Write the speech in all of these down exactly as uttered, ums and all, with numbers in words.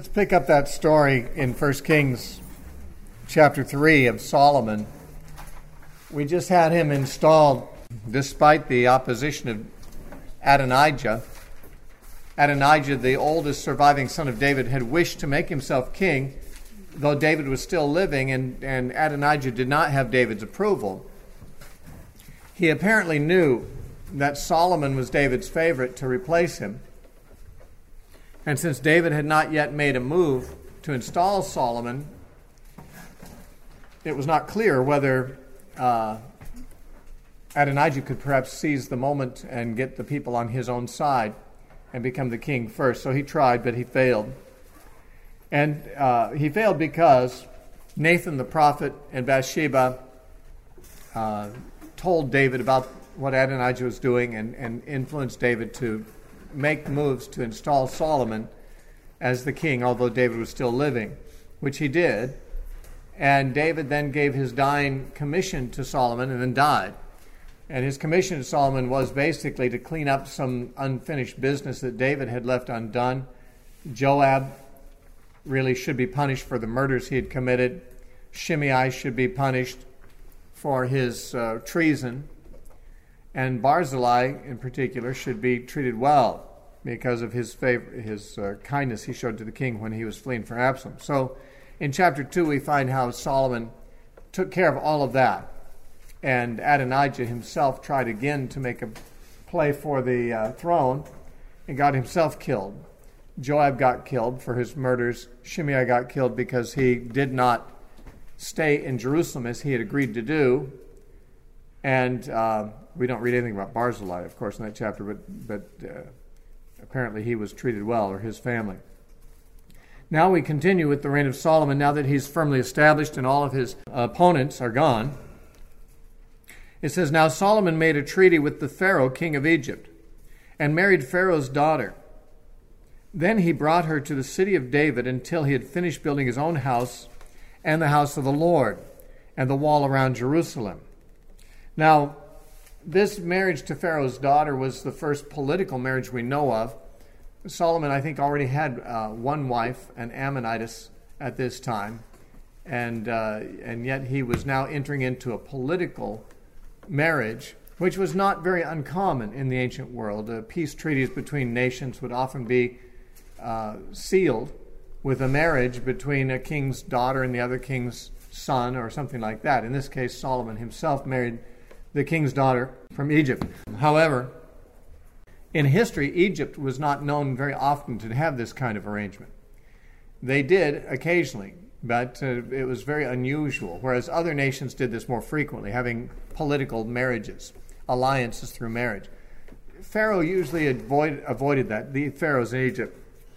Let's pick up that story in First Kings chapter three of Solomon. We just had him installed despite the opposition of Adonijah. Adonijah, the oldest surviving son of David, had wished to make himself king, though David was still living, and, and Adonijah did not have David's approval. He apparently knew that Solomon was David's favorite to replace him. And since David had not yet made a move to install Solomon, it was not clear whether uh, Adonijah could perhaps seize the moment and get the people on his own side and become the king first. So he tried, but he failed. And uh, he failed because Nathan the prophet and Bathsheba uh, told David about what Adonijah was doing and, and influenced David to make moves to install Solomon as the king, although David was still living, which he did. And David then gave his dying commission to Solomon and then died. And his commission to Solomon was basically to clean up some unfinished business that David had left undone. Joab really should be punished for the murders he had committed. Shimei should be punished for his uh, treason. And Barzillai, in particular, should be treated well because of his favor, his uh, kindness he showed to the king when he was fleeing from Absalom. So in chapter two, we find how Solomon took care of all of that. And Adonijah himself tried again to make a play for the uh, throne and got himself killed. Joab got killed for his murders. Shimei got killed because he did not stay in Jerusalem as he had agreed to do. And uh, we don't read anything about Barzillai, of course, in that chapter, but, but uh, apparently he was treated well, or his family. Now we continue with the reign of Solomon, now that he's firmly established and all of his opponents are gone. It says, Now Solomon made a treaty with the Pharaoh, king of Egypt, and married Pharaoh's daughter. Then he brought her to the city of David until he had finished building his own house and the house of the Lord and the wall around Jerusalem. Now, this marriage to Pharaoh's daughter was the first political marriage we know of. Solomon, I think, already had uh, one wife, an Ammonitess, at this time, and uh, and yet he was now entering into a political marriage, which was not very uncommon in the ancient world. Uh, peace treaties between nations would often be uh, sealed with a marriage between a king's daughter and the other king's son, or something like that. In this case, Solomon himself married the king's daughter from Egypt. However, in history, Egypt was not known very often to have this kind of arrangement. They did occasionally, but uh, it was very unusual, whereas other nations did this more frequently, having political marriages, alliances through marriage. Pharaoh usually avoid, avoided that, the pharaohs in Egypt.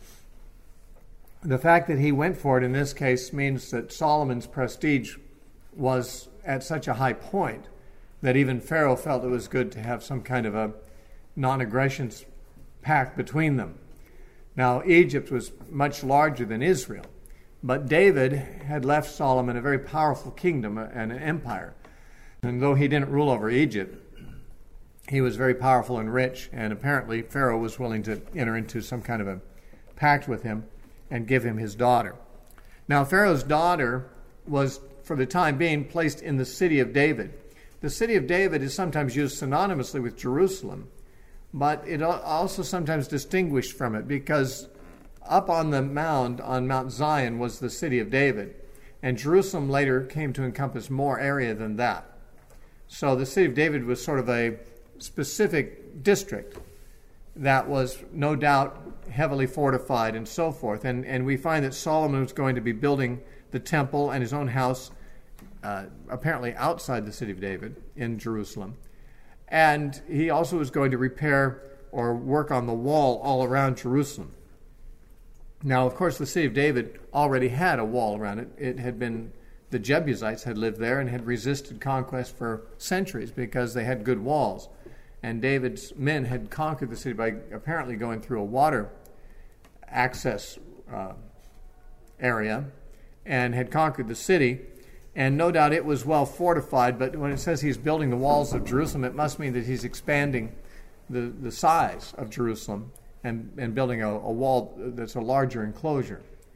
The fact that he went for it in this case means that Solomon's prestige was at such a high point that even Pharaoh felt it was good to have some kind of a non-aggression pact between them. Now, Egypt was much larger than Israel, but David had left Solomon a very powerful kingdom and an empire. And though he didn't rule over Egypt, he was very powerful and rich, and apparently Pharaoh was willing to enter into some kind of a pact with him and give him his daughter. Now, Pharaoh's daughter was, for the time being, placed in the city of David. The city of David is sometimes used synonymously with Jerusalem, but it also sometimes distinguished from it because up on the mound on Mount Zion was the city of David, and Jerusalem later came to encompass more area than that. So the city of David was sort of a specific district that was no doubt heavily fortified and so forth. And, and we find that Solomon was going to be building the temple and his own house uh, apparently outside the city of David in Jerusalem. And he also was going to repair or work on the wall all around Jerusalem. Now, of course, the city of David already had a wall around it. It had been, the Jebusites had lived there and had resisted conquest for centuries because they had good walls. And David's men had conquered the city by apparently going through a water access uh, area and had conquered the city. And no doubt it was well fortified, but when it says he's building the walls of Jerusalem, it must mean that he's expanding the, the size of Jerusalem and, and building a, a wall that's a larger enclosure.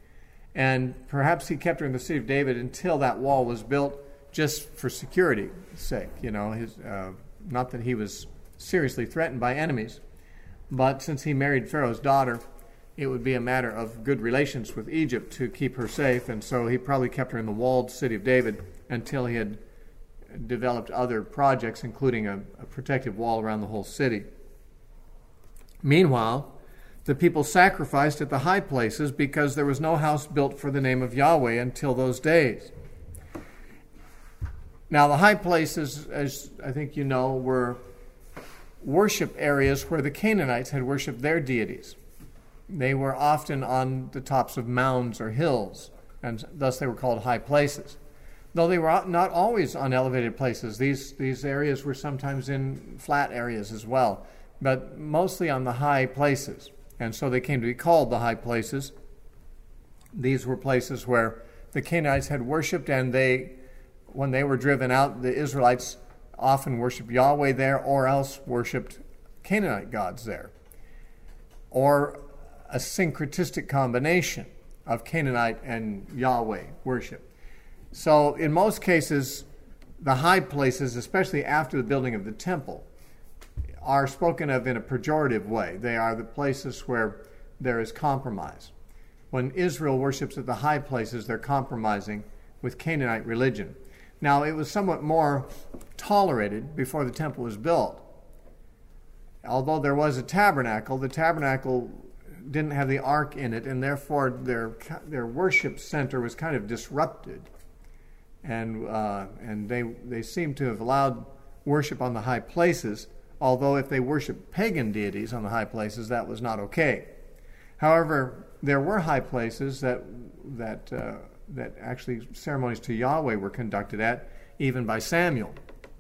And perhaps he kept her in the city of David until that wall was built, just for security's sake. You know, his, uh, not that he was seriously threatened by enemies, but since he married Pharaoh's daughter, it would be a matter of good relations with Egypt to keep her safe, and so he probably kept her in the walled city of David until he had developed other projects, including a, a protective wall around the whole city. Meanwhile, the people sacrificed at the high places because there was no house built for the name of Yahweh until those days. Now, the high places, as I think you know, were worship areas where the Canaanites had worshipped their deities. They were often on the tops of mounds or hills, and thus they were called high places. Though they were not always on elevated places, these, these areas were sometimes in flat areas as well, but mostly on the high places. And so they came to be called the high places. These were places where the Canaanites had worshipped, and they, when they were driven out, the Israelites often worshipped Yahweh there, or else worshipped Canaanite gods there, or a syncretistic combination of Canaanite and Yahweh worship. So in most cases, the high places, especially after the building of the temple, are spoken of in a pejorative way. They are the places where there is compromise. When Israel worships at the high places, they're compromising with Canaanite religion. Now, it was somewhat more tolerated before the temple was built. Although there was a tabernacle, the tabernacle didn't have the ark in it, and therefore their their worship center was kind of disrupted. And uh, and they they seem to have allowed worship on the high places, although if they worshiped pagan deities on the high places, that was not okay. However, there were high places that that uh, that actually ceremonies to Yahweh were conducted at, even by Samuel.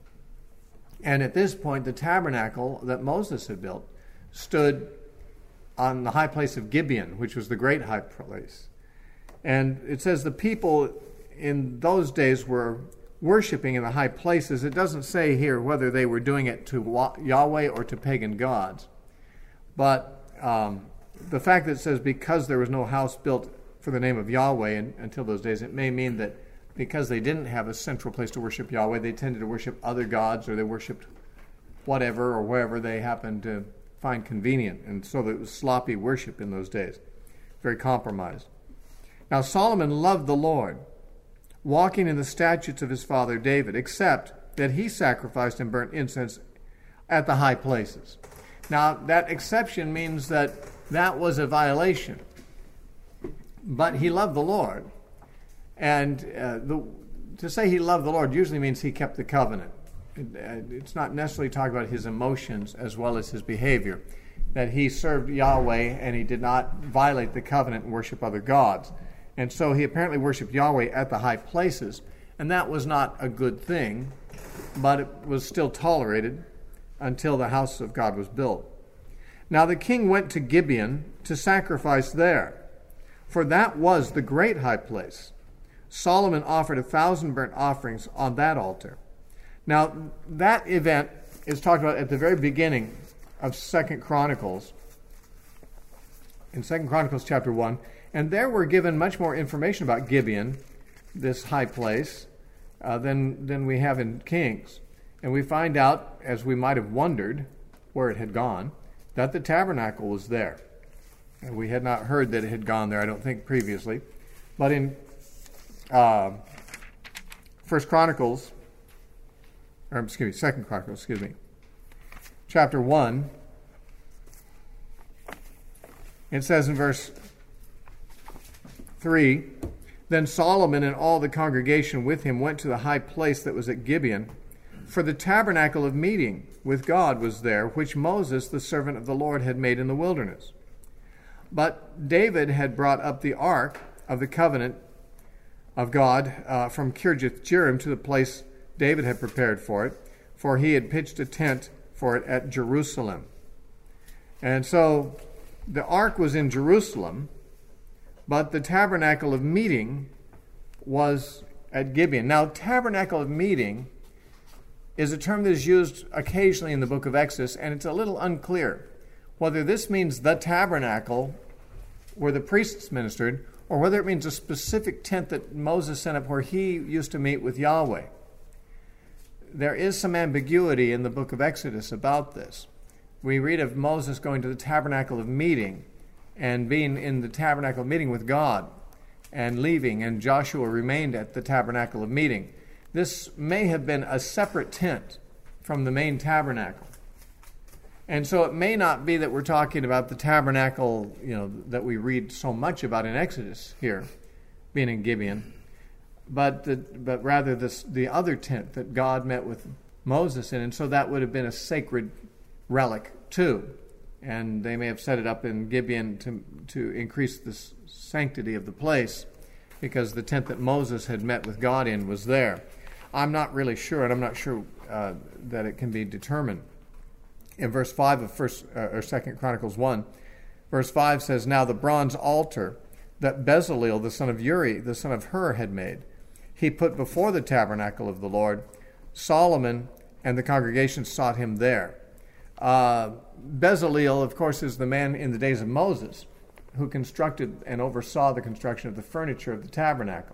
And at this point, the tabernacle that Moses had built stood on the high place of Gibeon, which was the great high place. And it says the people in those days were worshiping in the high places. It doesn't say here whether they were doing it to Yahweh or to pagan gods. But um, the fact that it says because there was no house built for the name of Yahweh in, until those days, it may mean that because they didn't have a central place to worship Yahweh, they tended to worship other gods, or they worshipped whatever or wherever they happened to find convenient. And so it was sloppy worship in those days, very compromised. Now Solomon loved the Lord, walking in the statutes of his father David, except that he sacrificed and burnt incense at the high places. Now that exception means that that was a violation, but he loved the Lord. And uh, the, to say he loved the Lord usually means he kept the covenant. It, uh, it's not necessarily talking about his emotions as well as his behavior, that he served Yahweh and he did not violate the covenant and worship other gods. And so he apparently worshipped Yahweh at the high places, and that was not a good thing, but it was still tolerated until the house of God was built. Now the king went to Gibeon to sacrifice there, for that was the great high place. Solomon offered a thousand burnt offerings on that altar. Now, that event is talked about at the very beginning of Second Chronicles, in Second Chronicles chapter one, and there we're given much more information about Gibeon, this high place, uh, than, than we have in Kings. And we find out, as we might have wondered where it had gone, that the tabernacle was there. And we had not heard that it had gone there, I don't think, previously. But in uh, First Chronicles, or excuse me, Second Chronicles, excuse me, chapter one, it says in verse three, Then Solomon and all the congregation with him went to the high place that was at Gibeon, for the tabernacle of meeting with God was there, which Moses, the servant of the Lord, had made in the wilderness. But David had brought up the ark of the covenant of God uh, from Kirjath-jearim to the place David had prepared for it, for he had pitched a tent for it at Jerusalem. And so the ark was in Jerusalem, but the tabernacle of meeting was at Gibeon. Now, tabernacle of meeting is a term that is used occasionally in the book of Exodus, and it's a little unclear whether this means the tabernacle where the priests ministered, or whether it means a specific tent that Moses set up where he used to meet with Yahweh. There is some ambiguity in the book of Exodus about this. We read of Moses going to the tabernacle of meeting and being in the tabernacle of meeting with God and leaving, and Joshua remained at the tabernacle of meeting. This may have been a separate tent from the main tabernacle. And so it may not be that we're talking about the tabernacle, you know, that we read so much about in Exodus here, being in Gibeon, but the, but rather this, the other tent that God met with Moses in, and so that would have been a sacred relic too. And they may have set it up in Gibeon to to increase the sanctity of the place, because the tent that Moses had met with God in was there. I'm not really sure, and I'm not sure uh, that it can be determined. In verse five of First uh, or Second Chronicles one, verse five says, "Now the bronze altar that Bezaleel the son of Uri, the son of Hur, had made, he put before the tabernacle of the Lord. Solomon and the congregation sought him there." Uh, Bezaleel, of course, is the man in the days of Moses who constructed and oversaw the construction of the furniture of the tabernacle.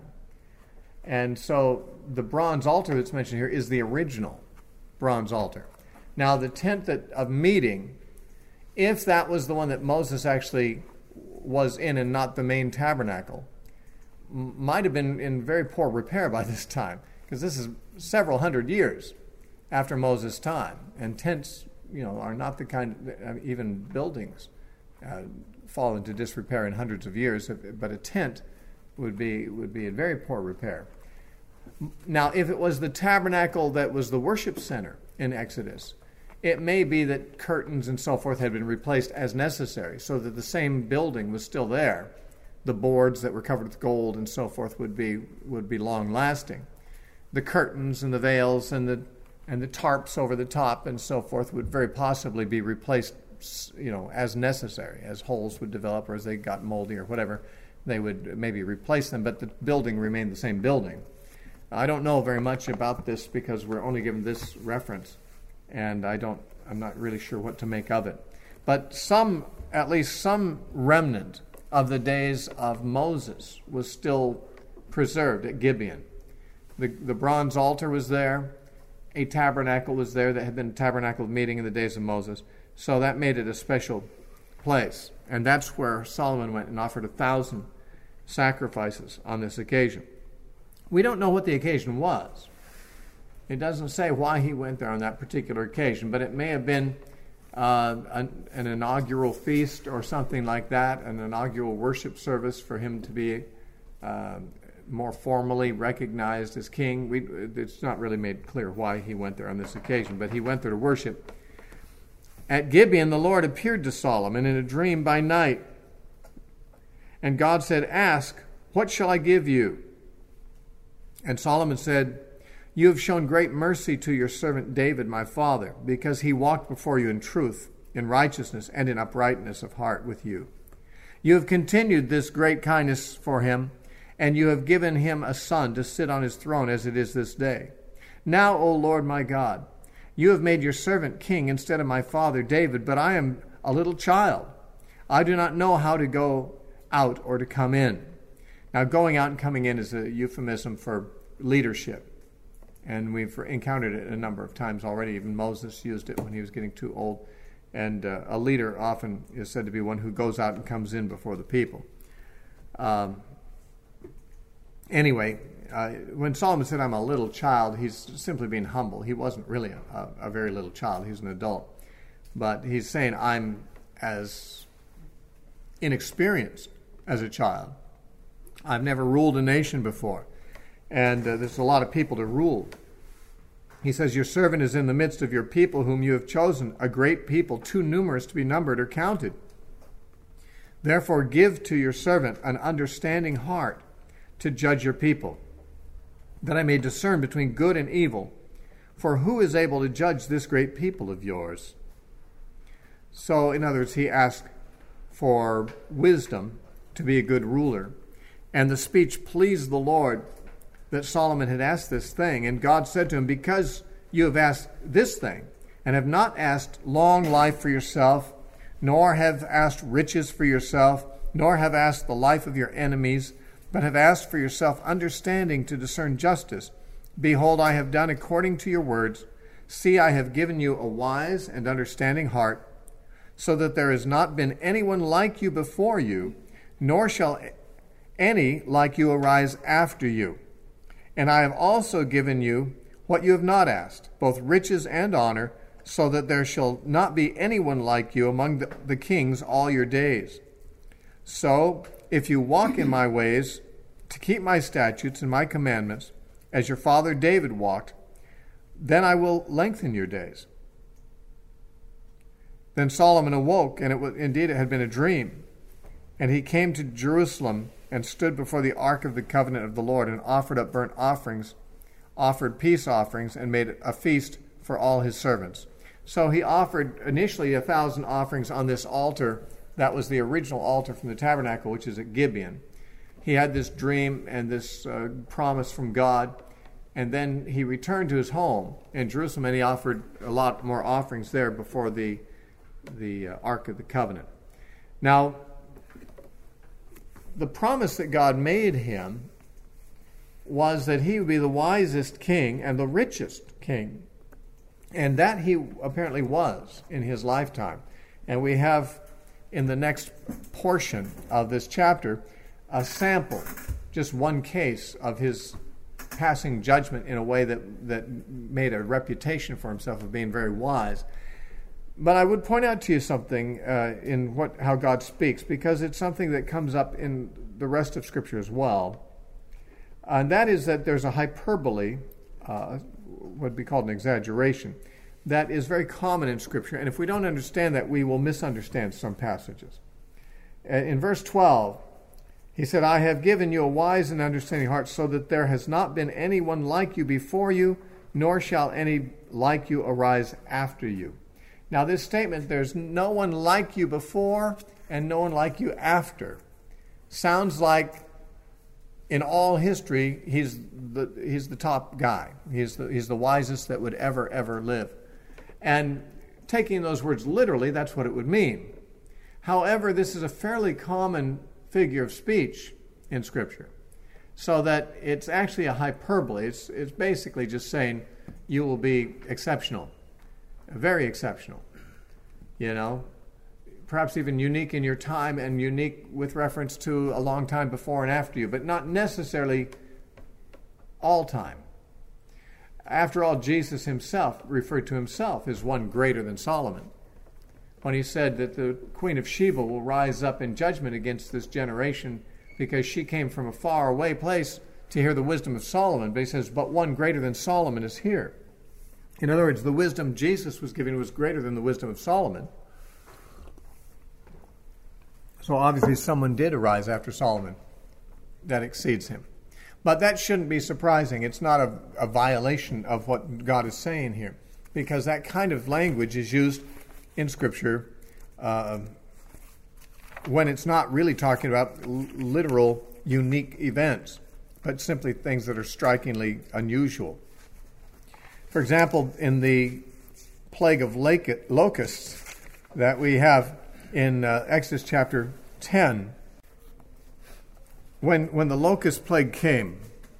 And so the bronze altar that's mentioned here is the original bronze altar. Now, the tent that, of meeting, if that was the one that Moses actually was in and not the main tabernacle, m- might have been in very poor repair by this time, because this is several hundred years after Moses' time, and tents, you know, are not the kind, uh, even buildings uh, fall into disrepair in hundreds of years, but a tent would be would be in very poor repair. Now, if it was the tabernacle that was the worship center in Exodus, it may be that curtains and so forth had been replaced as necessary, so that the same building was still there. The boards that were covered with gold and so forth would be would be long lasting. The curtains and the veils and the and the tarps over the top and so forth would very possibly be replaced, you know, as necessary, as holes would develop or as they got moldy or whatever, they would maybe replace them, but the building remained the same building. I don't know very much about this because we're only given this reference, and I don't, I'm not really sure what to make of it. But some, at least some remnant of the days of Moses was still preserved at Gibeon. The, the bronze altar was there. A tabernacle was there that had been a tabernacle of meeting in the days of Moses. So that made it a special place. And that's where Solomon went and offered a thousand sacrifices on this occasion. We don't know what the occasion was. It doesn't say why he went there on that particular occasion, but it may have been uh, an, an inaugural feast or something like that, an inaugural worship service for him to be uh, more formally recognized as king. We, it's not really made clear why he went there on this occasion, but he went there to worship. At Gibeon, the Lord appeared to Solomon in a dream by night. And God said, "Ask, what shall I give you?" And Solomon said, "You have shown great mercy to your servant David, my father, because he walked before you in truth, in righteousness, and in uprightness of heart with you. You have continued this great kindness for him, and you have given him a son to sit on his throne as it is this day. Now, O Lord my God, you have made your servant king instead of my father David, but I am a little child. I do not know how to go out or to come in." Now, going out and coming in is a euphemism for leadership. And we've encountered it a number of times already. Even Moses used it when he was getting too old. And uh, a leader often is said to be one who goes out and comes in before the people. Um, anyway, uh, when Solomon said, "I'm a little child," he's simply being humble. He wasn't really a, a very little child. He was an adult. But he's saying, I'm as inexperienced as a child. I've never ruled a nation before. And uh, there's a lot of people to rule. He says, "Your servant is in the midst of your people whom you have chosen, a great people, too numerous to be numbered or counted. Therefore give to your servant an understanding heart to judge your people, that I may discern between good and evil. For who is able to judge this great people of yours?" So, in other words, he asked for wisdom to be a good ruler. And the speech pleased the Lord that Solomon had asked this thing. And God said to him, "Because you have asked this thing, and have not asked long life for yourself, nor have asked riches for yourself, nor have asked the life of your enemies, but have asked for yourself understanding to discern justice. Behold, I have done according to your words. See, I have given you a wise and understanding heart, so that there has not been anyone like you before you, nor shall any like you arise after you. And I have also given you what you have not asked, both riches and honor, so that there shall not be anyone like you among the, the kings all your days. So, if you walk in my ways, to keep my statutes and my commandments, as your father David walked, then I will lengthen your days. Then Solomon awoke, and it was, indeed it had been a dream. And he came to Jerusalem and stood before the ark of the covenant of the Lord, and offered up burnt offerings, offered peace offerings, and made a feast for all his servants. So he offered initially a thousand offerings on this altar. That was the original altar from the tabernacle, which is at Gibeon. He had this dream and this uh, promise from God, and then he returned to his home in Jerusalem, and he offered a lot more offerings there before the, the uh, Ark of the Covenant. Now, the promise that God made him was that he would be the wisest king and the richest king. And that he apparently was in his lifetime. And we have in the next portion of this chapter a sample, just one case of his passing judgment in a way that, that made a reputation for himself of being very wise. But I would point out to you something uh, in what how God speaks, because it's something that comes up in the rest of Scripture as well. And that is that there's a hyperbole, uh, would be called an exaggeration, that is very common in Scripture. And if we don't understand that, we will misunderstand some passages. In verse twelve, he said, I have given you a wise and understanding heart, so that there has not been anyone like you before you, nor shall any like you arise after you. Now this statement, there's no one like you before and no one like you after, sounds like in all history, he's the he's the top guy. He's the, he's the wisest that would ever, ever live. And taking those words literally, that's what it would mean. However, this is a fairly common figure of speech in Scripture, so that it's actually a hyperbole. It's, it's basically just saying you will be exceptional, very exceptional, you know, perhaps even unique in your time and unique with reference to a long time before and after you, but not necessarily all time. After all, Jesus himself referred to himself as one greater than Solomon when he said that the Queen of Sheba will rise up in judgment against this generation because she came from a far away place to hear the wisdom of Solomon. But he says, but one greater than Solomon is here. In other words, the wisdom Jesus was giving was greater than the wisdom of Solomon. So obviously someone did arise after Solomon that exceeds him. But that shouldn't be surprising. It's not a, a violation of what God is saying here, because that kind of language is used in Scripture uh, when it's not really talking about l- literal, unique events, but simply things that are strikingly unusual. For example, in the plague of locusts that we have in uh, Exodus chapter ten, when when the locust plague came,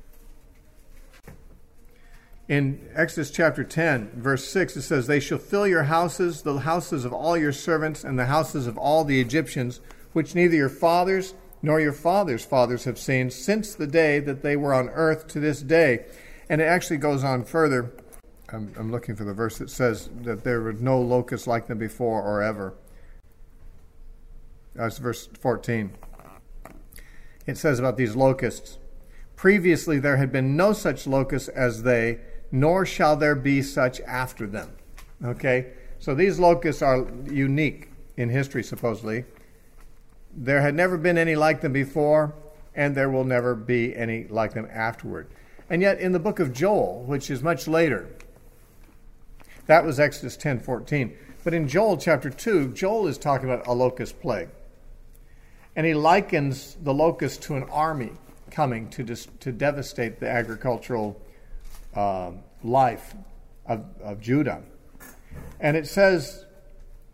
in Exodus chapter ten, verse six, it says, they shall fill your houses, the houses of all your servants, and the houses of all the Egyptians, which neither your fathers nor your fathers' fathers have seen, since the day that they were on earth to this day. And it actually goes on further. I'm, I'm looking for the verse that says that there was no locust like them before or ever. That's verse fourteen. It says about these locusts, previously there had been no such locusts as they, nor shall there be such after them. Okay? So these locusts are unique in history, supposedly. There had never been any like them before, and there will never be any like them afterward. And yet in the book of Joel, which is much later, that was Exodus ten fourteen. But in Joel chapter two, Joel is talking about a locust plague. And he likens the locust to an army coming to dis- to devastate the agricultural uh, life of, of Judah. And it says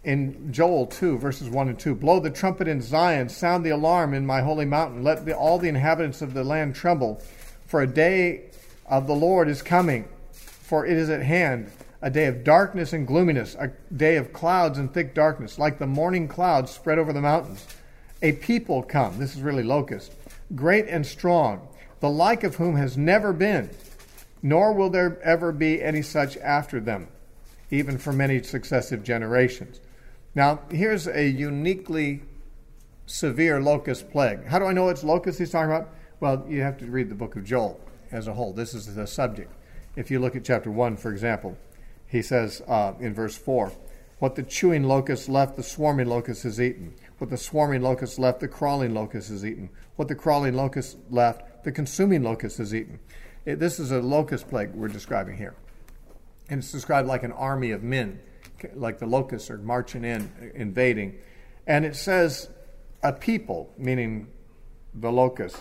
in Joel two, verses one and two, blow the trumpet in Zion, sound the alarm in my holy mountain. Let the, all the inhabitants of the land tremble, for a day of the Lord is coming, for it is at hand, a day of darkness and gloominess, a day of clouds and thick darkness, like the morning clouds spread over the mountains. A people come, this is really locust, great and strong, the like of whom has never been, nor will there ever be any such after them, even for many successive generations. Now, here's a uniquely severe locust plague. How do I know it's locust he's talking about? Well, you have to read the book of Joel as a whole. This is the subject. If you look at chapter one, for example, he says uh, in verse four, what the chewing locust left, the swarming locust has eaten. What the swarming locust left, the crawling locust has eaten. What the crawling locust left, the consuming locust has eaten. It, this is a locust plague we're describing here. And it's described like an army of men, like the locusts are marching in, invading. And it says a people, meaning the locust,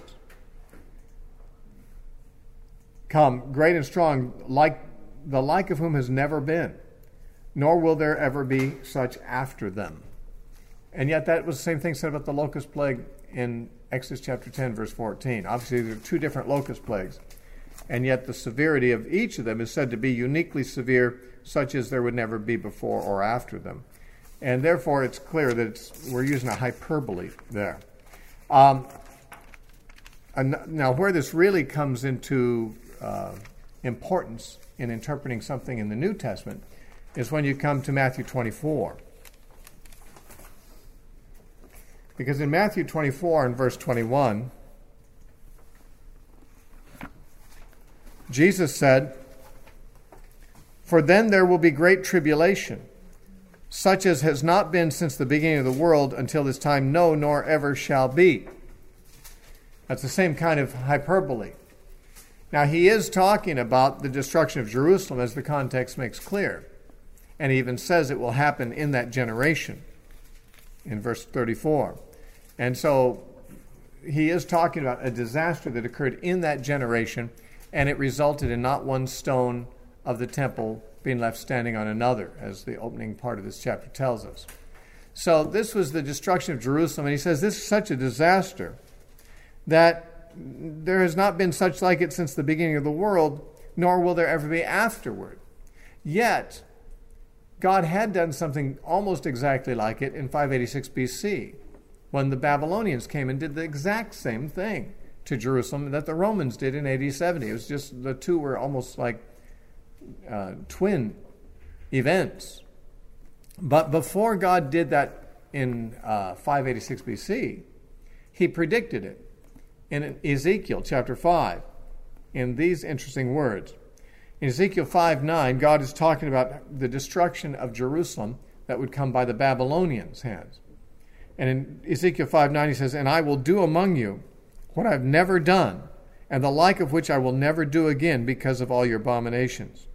come, great and strong, like the like of whom has never been, nor will there ever be such after them. And yet that was the same thing said about the locust plague in Exodus chapter ten, verse fourteen. Obviously, there are two different locust plagues. And yet the severity of each of them is said to be uniquely severe, such as there would never be before or after them. And therefore, it's clear that it's, we're using a hyperbole there. Um, and now, where this really comes into uh, importance in interpreting something in the New Testament is when you come to Matthew twenty-four. Because in Matthew twenty-four and verse twenty-one, Jesus said, for then there will be great tribulation, such as has not been since the beginning of the world until this time, no, nor ever shall be. That's the same kind of hyperbole. Now, he is talking about the destruction of Jerusalem, as the context makes clear. And he even says it will happen in that generation, in verse thirty-four. And so he is talking about a disaster that occurred in that generation, and it resulted in not one stone of the temple being left standing on another, as the opening part of this chapter tells us. So this was the destruction of Jerusalem, and he says this is such a disaster that there has not been such like it since the beginning of the world, nor will there ever be afterward. Yet, God had done something almost exactly like it in five eighty-six B C, when the Babylonians came and did the exact same thing to Jerusalem that the Romans did in A D seventy. It was just the two were almost like uh, twin events. But before God did that in uh, five eighty-six B C, he predicted it in Ezekiel chapter five in these interesting words. In Ezekiel five nine, God is talking about the destruction of Jerusalem that would come by the Babylonians' hands. And in Ezekiel five nine, he says, and I will do among you what I've never done, and the like of which I will never do again because of all your abominations.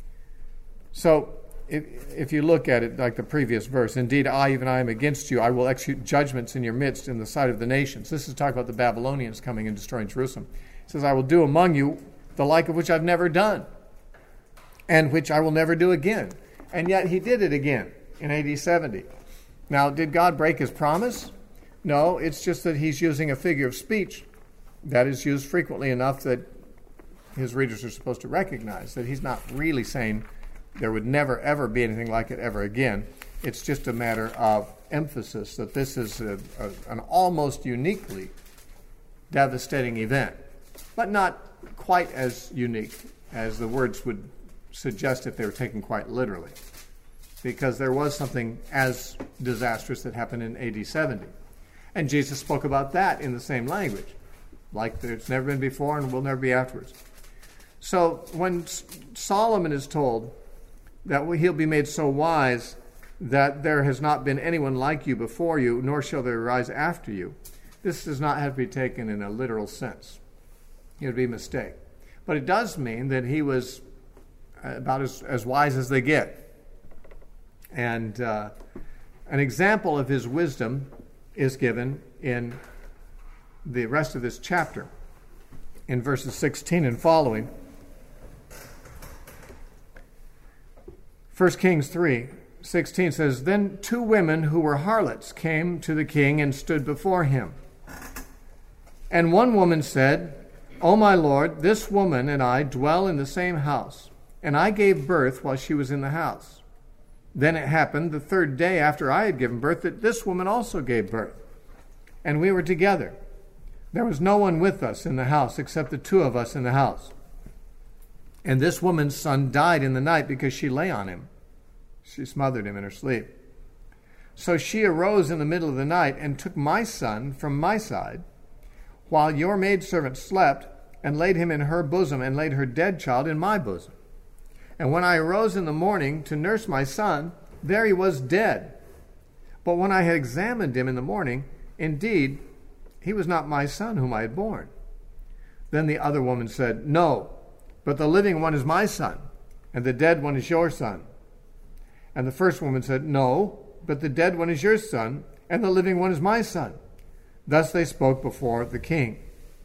So, if, if you look at it like the previous verse, indeed, I, even I am against you. I will execute judgments in your midst in the sight of the nations. This is talking about the Babylonians coming and destroying Jerusalem. It says, I will do among you the like of which I've never done, and which I will never do again. And yet he did it again in A D seventy. Now, did God break his promise? No, it's just that he's using a figure of speech that is used frequently enough that his readers are supposed to recognize that he's not really saying there would never, ever be anything like it ever again. It's just a matter of emphasis that this is a, a, an almost uniquely devastating event, but not quite as unique as the words would suggest if they were taken quite literally, because there was something as disastrous that happened in A D seventy. And Jesus spoke about that in the same language, like it's never been before and will never be afterwards. So when Solomon is told that he'll be made so wise that there has not been anyone like you before you, nor shall there arise after you, this does not have to be taken in a literal sense. It would be a mistake. But it does mean that he was about as, as wise as they get. And uh, an example of his wisdom is given in the rest of this chapter, in verses sixteen and following. First Kings three, sixteen says, Then two women who were harlots came to the king and stood before him. And one woman said, O my lord, this woman and I dwell in the same house, and I gave birth while she was in the house. Then it happened the third day after I had given birth that this woman also gave birth, and we were together. There was no one with us in the house except the two of us in the house. And this woman's son died in the night because she lay on him. She smothered him in her sleep. So she arose in the middle of the night and took my son from my side, while your maidservant slept, and laid him in her bosom, and laid her dead child in my bosom. And when I arose in the morning to nurse my son, there he was dead. But when I had examined him in the morning, indeed, he was not my son whom I had borne. Then the other woman said, No, but the living one is my son, and the dead one is your son. And the first woman said, No, but the dead one is your son, and the living one is my son. Thus they spoke before the king.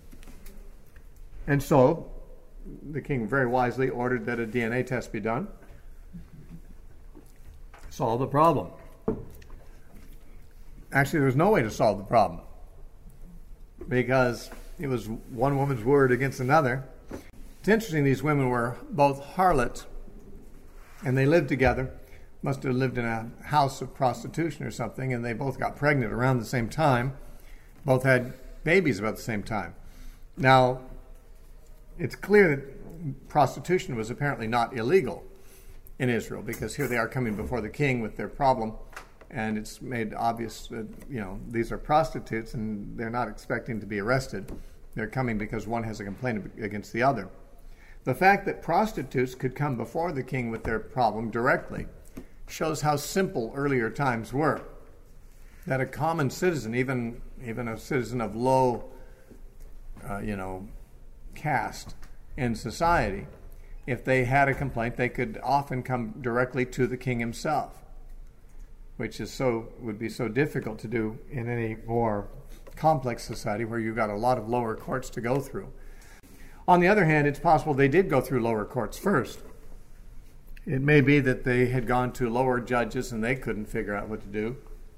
And so the king very wisely ordered that a D N A test be done. Solve the problem. Actually, there was no way to solve the problem, because it was one woman's word against another. It's interesting, these women were both harlots, and they lived together. Must have lived in a house of prostitution or something, and they both got pregnant around the same time. Both had babies about the same time. Now, it's clear that prostitution was apparently not illegal in Israel, because here they are coming before the king with their problem, and it's made obvious that, you know, these are prostitutes and they're not expecting to be arrested. They're coming because one has a complaint against the other. The fact that prostitutes could come before the king with their problem directly shows how simple earlier times were. That a common citizen, even even a citizen of low, uh, you know, caste in society, if they had a complaint, they could often come directly to the king himself, which is so would be so difficult to do in any more complex society where you've got a lot of lower courts to go through. On the other hand, it's possible they did go through lower courts first. It may be that they had gone to lower judges and they couldn't figure out what to do.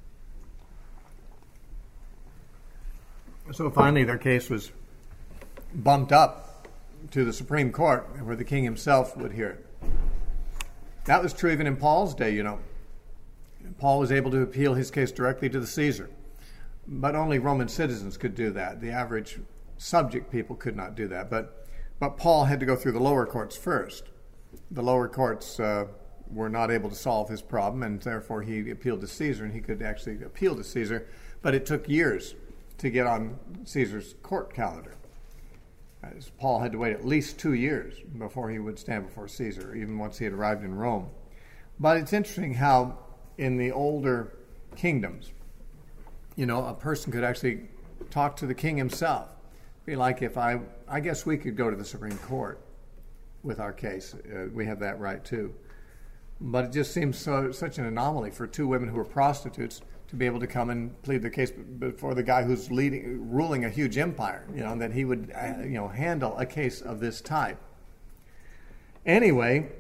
So finally their case was bumped up to the Supreme Court, where the king himself would hear it. That was true even in Paul's day, you know. Paul was able to appeal his case directly to the Caesar, but only Roman citizens could do that. The average subject people could not do that. But, but Paul had to go through the lower courts first. The lower courts uh, were not able to solve his problem, and therefore he appealed to Caesar, and he could actually appeal to Caesar, but it took years to get on Caesar's court calendar. As Paul had to wait at least two years before he would stand before Caesar, even once he had arrived in Rome. But it's interesting how in the older kingdoms, you know, a person could actually talk to the king himself. Be like if I, I guess we could go to the Supreme Court with our case. Uh, we have that right too. But it just seems so such an anomaly for two women who are prostitutes to be able to come and plead their case before the guy who's leading, ruling a huge empire, you know, that he would, uh, you know, handle a case of this type. Anyway,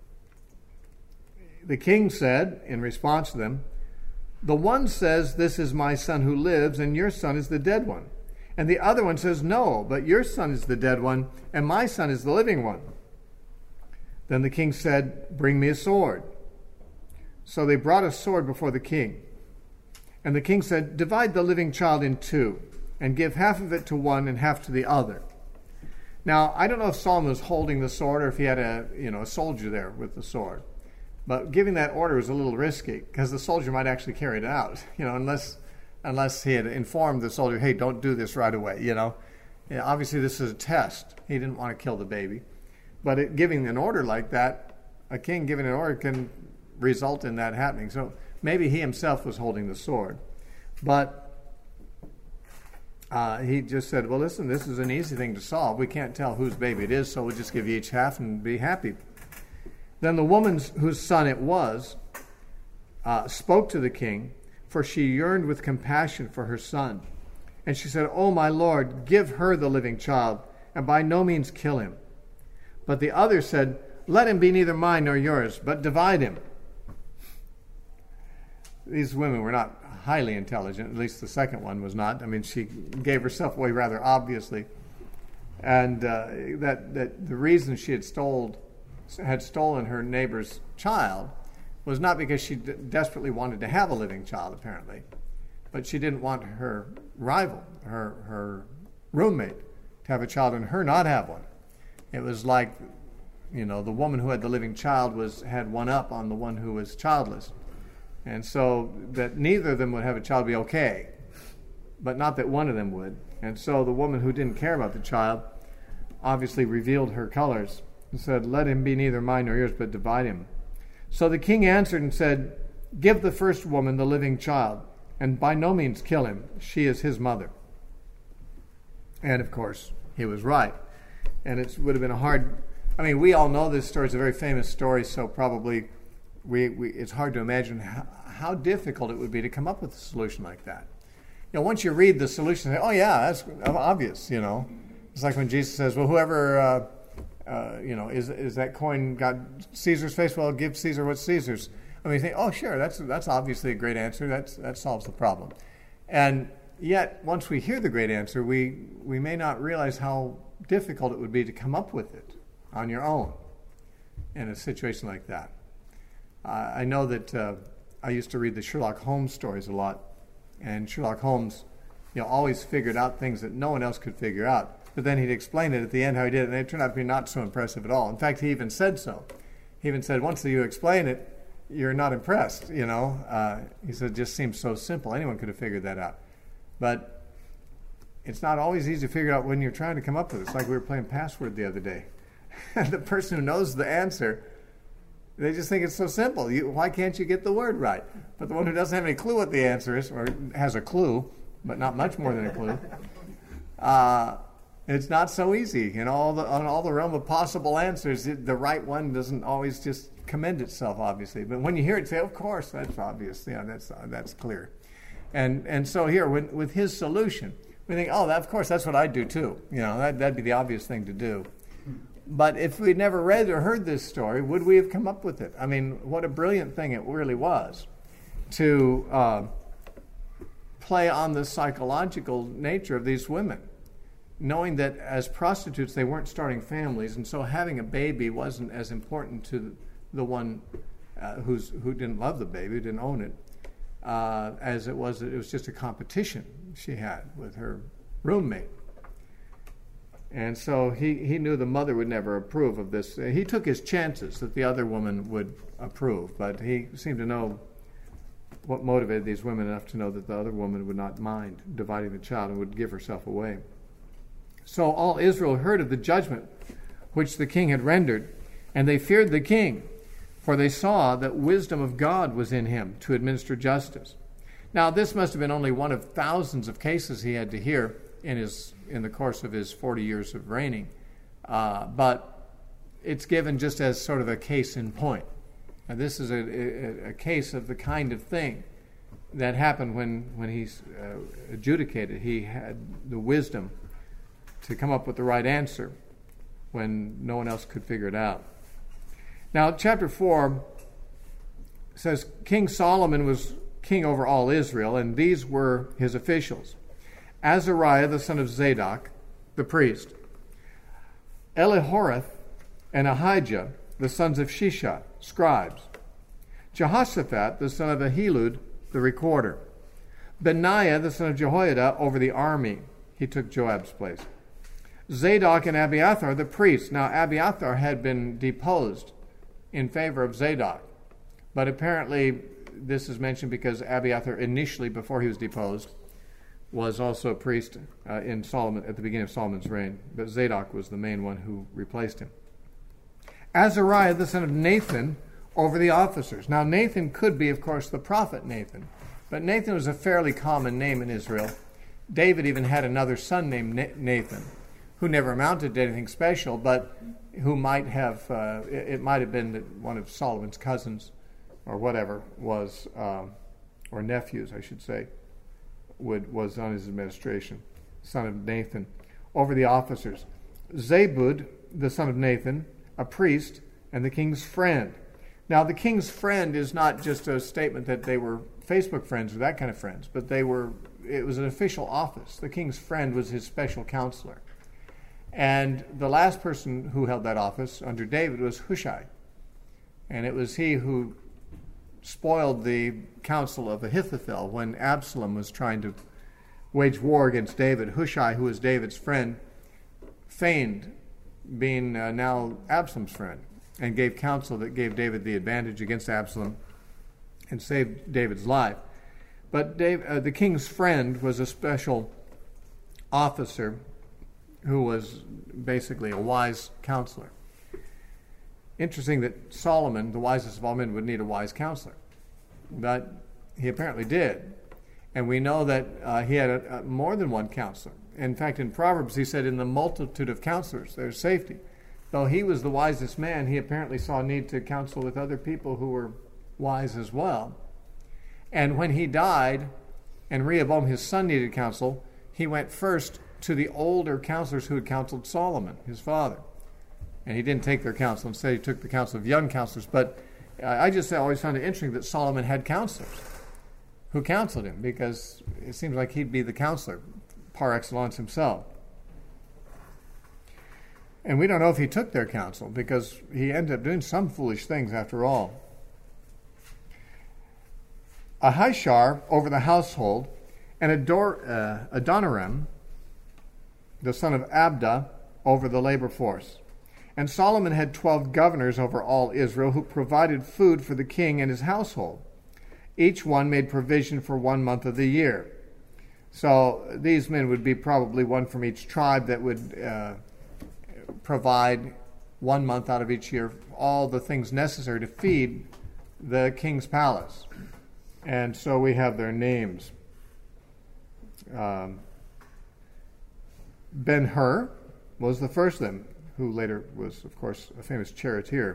the king said in response to them, the one says, this is my son who lives, and your son is the dead one. And the other one says, no, but your son is the dead one, and my son is the living one. Then the king said, bring me a sword. So they brought a sword before the king. And the king said, divide the living child in two, and give half of it to one and half to the other. Now, I don't know if Solomon was holding the sword or if he had a, you know, a soldier there with the sword. But giving that order was a little risky, because the soldier might actually carry it out, you know, unless unless he had informed the soldier, hey, don't do this right away, you know. Yeah, obviously, this is a test. He didn't want to kill the baby. But it, giving an order like that, a king giving an order can result in that happening. So maybe he himself was holding the sword. But uh, he just said, well, listen, this is an easy thing to solve. We can't tell whose baby it is, so we'll just give you each half and be happy. Then the woman whose son it was uh, spoke to the king, for she yearned with compassion for her son. And she said, oh, my lord, give her the living child, and by no means kill him. But the other said, let him be neither mine nor yours, but divide him. these women were not highly intelligent. At least the second one was not. I mean, she gave herself away rather obviously, and uh, that that the reason she had stole had stolen her neighbor's child was not because she d- desperately wanted to have a living child, apparently, but she didn't want her rival, her her roommate, to have a child and her not have one. It was like, you know, the woman who had the living child was had one up on the one who was childless. And so that neither of them would have a child be okay, but not that one of them would. And so the woman who didn't care about the child obviously revealed her colors and said, "Let him be neither mine nor yours, but divide him." So the king answered and said, "Give the first woman the living child, and by no means kill him. She is his mother." And of course, he was right. And it would have been a hard, I mean, we all know this story. It's a very famous story, so probably we, we it's hard to imagine how, how difficult it would be to come up with a solution like that. You know, once you read the solution, you say, oh yeah, that's obvious, you know. It's like when Jesus says, well, whoever, uh, uh, you know, is is that coin got Caesar's face? Well, give Caesar what's Caesar's. I mean, you think, oh, sure, that's that's obviously a great answer. That's that solves the problem. And yet, once we hear the great answer, we we may not realize how difficult it would be to come up with it on your own in a situation like that. Uh, I know that uh, I used to read the Sherlock Holmes stories a lot, and Sherlock Holmes, you know, always figured out things that no one else could figure out. But then he'd explain it at the end how he did it, and it turned out to be not so impressive at all. In fact, he even said so. He even said, once you explain it, you're not impressed, you know. Uh, he said, it just seems so simple. Anyone could have figured that out. But it's not always easy to figure out when you're trying to come up with it. It's like we were playing Password the other day. The person who knows the answer, they just think it's so simple. You, why can't you get the word right? But the one who doesn't have any clue what the answer is, or has a clue, but not much more than a clue, uh, it's not so easy. In all the on all the realm of possible answers, it, the right one doesn't always just commend itself, obviously. But when you hear it, say, of course, that's obvious. Yeah, that's uh, that's clear. And and so here, when, with his solution, we think, oh, that, of course, that's what I'd do too. You know, that, that'd be the obvious thing to do. But if we'd never read or heard this story, would we have come up with it? I mean, what a brilliant thing it really was to uh, play on the psychological nature of these women, knowing that as prostitutes they weren't starting families, and so having a baby wasn't as important to the one uh, who's who didn't love the baby, who didn't own it, uh, as it was. It was just a competition she had with her roommate. And so he, he knew the mother would never approve of this. He took his chances that the other woman would approve, but he seemed to know what motivated these women enough to know that the other woman would not mind dividing the child and would give herself away. So all Israel heard of the judgment which the king had rendered, and they feared the king, for they saw that wisdom of God was in him to administer justice. Now, this must have been only one of thousands of cases he had to hear in his in the course of his forty years of reigning, uh, but it's given just as sort of a case in point. Now, this is a, a, a case of the kind of thing that happened when when he uh, adjudicated. He had the wisdom to come up with the right answer when no one else could figure it out. Now, chapter four says, King Solomon was king over all Israel, and these were his officials: Azariah, the son of Zadok, the priest; Elihoreth and Ahijah, the sons of Shisha, scribes; Jehoshaphat, the son of Ahilud, the recorder; Benaiah, the son of Jehoiada, over the army. He took Joab's place; Zadok and Abiathar, the priests. Now, Abiathar had been deposed in favor of Zadok, but apparently this is mentioned because Abiathar initially, before he was deposed, was also a priest uh, in Solomon at the beginning of Solomon's reign, but Zadok was the main one who replaced him. Azariah, the son of Nathan, over the officers. Now, Nathan could be, of course, the prophet Nathan, but Nathan was a fairly common name in Israel. David even had another son named Nathan, who never amounted to anything special, but who might have, uh, it, it might have been that one of Solomon's cousins or whatever was, um, or nephews, I should say, would was on his administration, son of Nathan, over the officers. Zabud, the son of Nathan, a priest, and the king's friend. Now, the king's friend is not just a statement that they were Facebook friends or that kind of friends, but they were, it was an official office. The king's friend was his special counselor. And the last person who held that office under David was Hushai. And it was he who spoiled the counsel of Ahithophel when Absalom was trying to wage war against David. Hushai, who was David's friend, feigned being uh, now Absalom's friend and gave counsel that gave David the advantage against Absalom and saved David's life. But Dave, uh, the king's friend was a special officer who was basically a wise counselor. Interesting that Solomon, the wisest of all men, would need a wise counselor. But he apparently did. And we know that uh, he had a, a, more than one counselor. In fact, in Proverbs, he said, in the multitude of counselors, there's safety. Though he was the wisest man, he apparently saw a need to counsel with other people who were wise as well. And when he died, and Rehoboam, his son, needed counsel, he went first to the older counselors who had counseled Solomon, his father. And he didn't take their counsel. Instead, he took the counsel of young counselors. But I just always found it interesting that Solomon had counselors who counseled him, because it seems like he'd be the counselor par excellence himself. And we don't know if he took their counsel, because he ended up doing some foolish things after all. Ahishar over the household, and Ador, uh, Adoniram, the son of Abda, over the labor force. And Solomon had twelve governors over all Israel who provided food for the king and his household. Each one made provision for one month of the year. So these men would be probably one from each tribe that would uh, provide one month out of each year all the things necessary to feed the king's palace. And so we have their names. Um, Ben-Hur was the first of them, who later was, of course, a famous charioteer.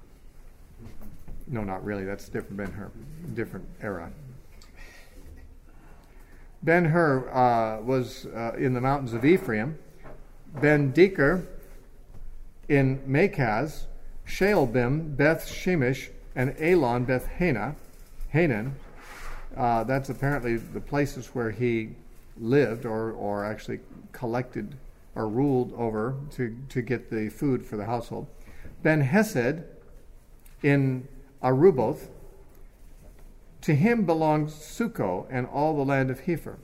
No, not really. That's different Ben-Hur, different era. Ben-Hur uh, was uh, in the mountains of Ephraim. Ben-Deker in Makaz, Shaalbim, Beth-Shemesh, and Elon, Beth-Hana, Hanan. Uh, that's apparently the places where he lived or, or actually collected or ruled over to, to get the food for the household. Ben-Hesed in Aruboth. To him belonged Succo and all the land of Hepher.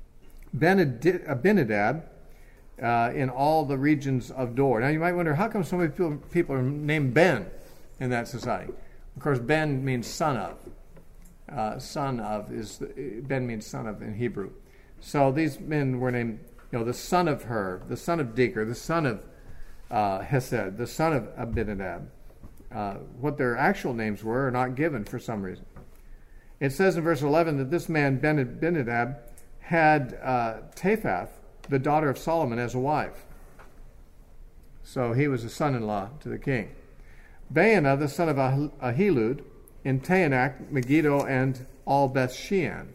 Ben-Abinadab uh, in all the regions of Dor. Now you might wonder, how come so many people, people are named Ben in that society? Of course, Ben means son of. Uh, son of is the, Ben means son of in Hebrew. So these men were named, you know, the son of Hur, the son of Deker, the son of uh, Hesed, the son of Abinadab. Uh, what their actual names were are not given for some reason. It says in verse eleven that this man, Ben-Abinadab, had uh, Taphath, the daughter of Solomon, as a wife. So he was a son-in-law to the king. Baana, the son of ah- Ahilud, in Taanach, Megiddo, and all Beth-Shean,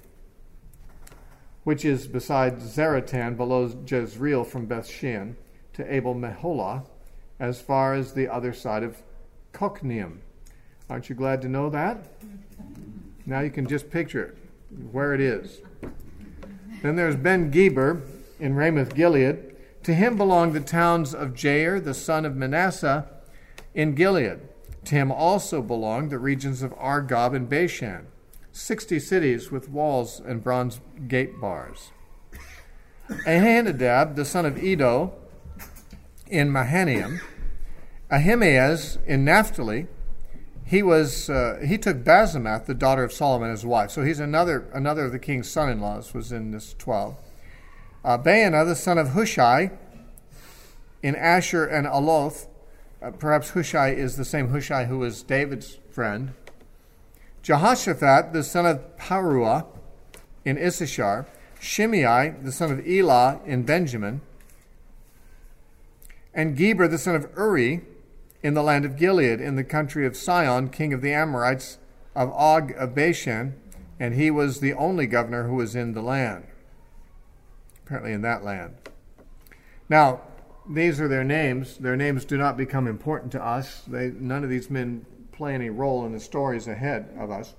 which is beside Zaratan, below Jezreel from Beth-Shean, to Abel-Meholah, as far as the other side of Kokneam. Aren't you glad to know that? Now you can just picture it, where it is. Then there's Ben-Geber in Ramoth Gilead. To him belonged the towns of Jair, the son of Manasseh, in Gilead. To him also belonged the regions of Argob and Bashan, sixty cities with walls and bronze gate bars. Ahinadab, the son of Edo, in Mahanaim. Ahimaaz in Naphtali. He was uh, he took Basemath, the daughter of Solomon, as wife. So he's another another of the king's son-in-laws was in this twelve. Uh, Baana, the son of Hushai, in Asher and Aloth. Uh, perhaps Hushai is the same Hushai who was David's friend. Jehoshaphat, the son of Paruah, in Issachar. Shimei, the son of Elah, in Benjamin. And Geber, the son of Uri, in the land of Gilead, in the country of Sihon, king of the Amorites, of Og of Bashan, and he was the only governor who was in the land, apparently in that land. Now, these are their names. Their names do not become important to us. They, none of these men play any role in the stories ahead of us.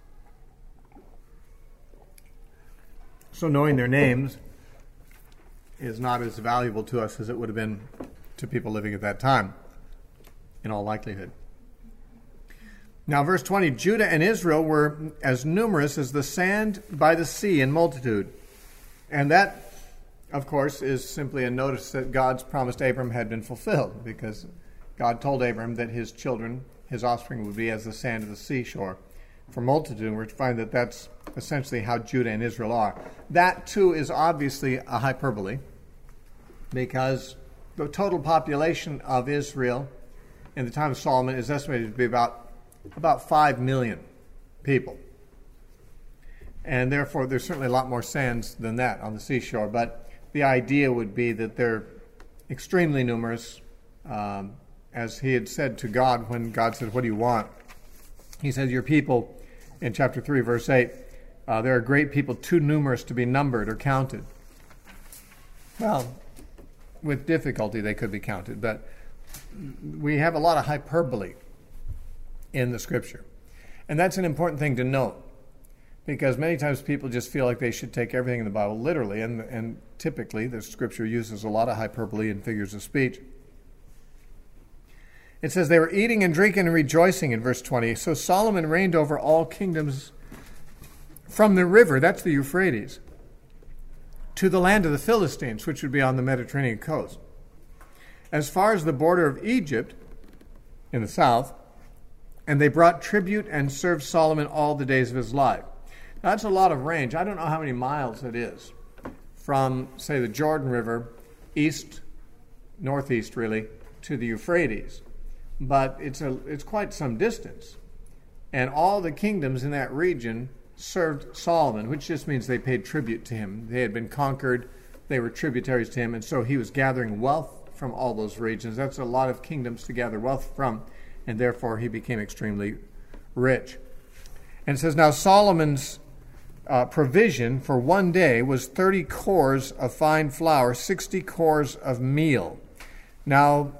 So knowing their names is not as valuable to us as it would have been to people living at that time, in all likelihood. Now, verse twenty, Judah and Israel were as numerous as the sand by the sea in multitude. And that, of course, is simply a notice that God's promise to Abram had been fulfilled, because God told Abram that his children, his offspring, would be as the sand of the seashore for multitude. And we're to find that that's essentially how Judah and Israel are. That, too, is obviously a hyperbole, because the total population of Israel in the time of Solomon is estimated to be about about five million people. And therefore, there's certainly a lot more sands than that on the seashore. But the idea would be that they're extremely numerous. Um, as he had said to God when God said, what do you want? He said, your people, in chapter three, verse eight, uh, there are great people too numerous to be numbered or counted. Well, with difficulty they could be counted. But we have a lot of hyperbole in the Scripture. And that's an important thing to note, because many times people just feel like they should take everything in the Bible literally, and, and typically the Scripture uses a lot of hyperbole and figures of speech. It says they were eating and drinking and rejoicing in verse twenty. So Solomon reigned over all kingdoms from the river, that's the Euphrates, to the land of the Philistines, which would be on the Mediterranean coast, as far as the border of Egypt in the south. And they brought tribute and served Solomon all the days of his life. Now, that's a lot of range. I don't know how many miles it is from, say, the Jordan River, east, northeast really, to the Euphrates. But it's a it's quite some distance. And all the kingdoms in that region served Solomon, which just means they paid tribute to him. They had been conquered. They were tributaries to him. And so he was gathering wealth from all those regions. That's a lot of kingdoms to gather wealth from. And therefore he became extremely rich. And it says, now Solomon's uh, provision for one day was thirty cores of fine flour, sixty cores of meal. Now,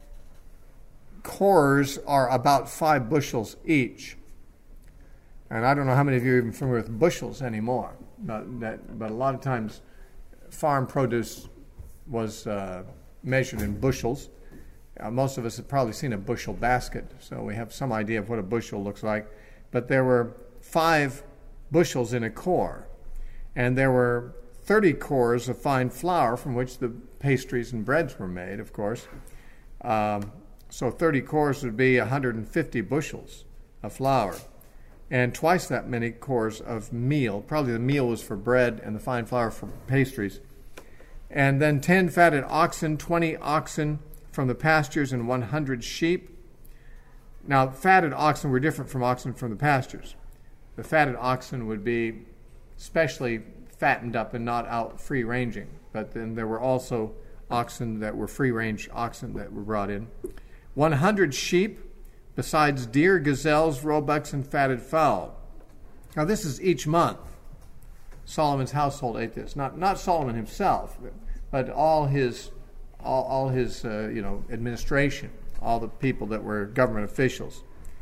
cores are about five bushels each. And I don't know how many of you are even familiar with bushels anymore, but, that, but a lot of times farm produce was uh, measured in bushels. Uh, most of us have probably seen a bushel basket, so we have some idea of what a bushel looks like. But there were five bushels in a core, and there were thirty cores of fine flour from which the pastries and breads were made, of course. Um, so thirty cores would be one hundred fifty bushels of flour, and twice that many cores of meal. Probably the meal was for bread and the fine flour for pastries. And then ten fatted oxen, twenty oxen from the pastures, and one hundred sheep. Now, fatted oxen were different from oxen from the pastures. The fatted oxen would be specially fattened up and not out free-ranging. But then there were also oxen that were free-range oxen that were brought in. one hundred sheep, besides deer, gazelles, roebucks, and fatted fowl. Now, this is each month. Solomon's household ate this. Not not Solomon himself, but all his all, all his uh, you know administration, all the people that were government officials.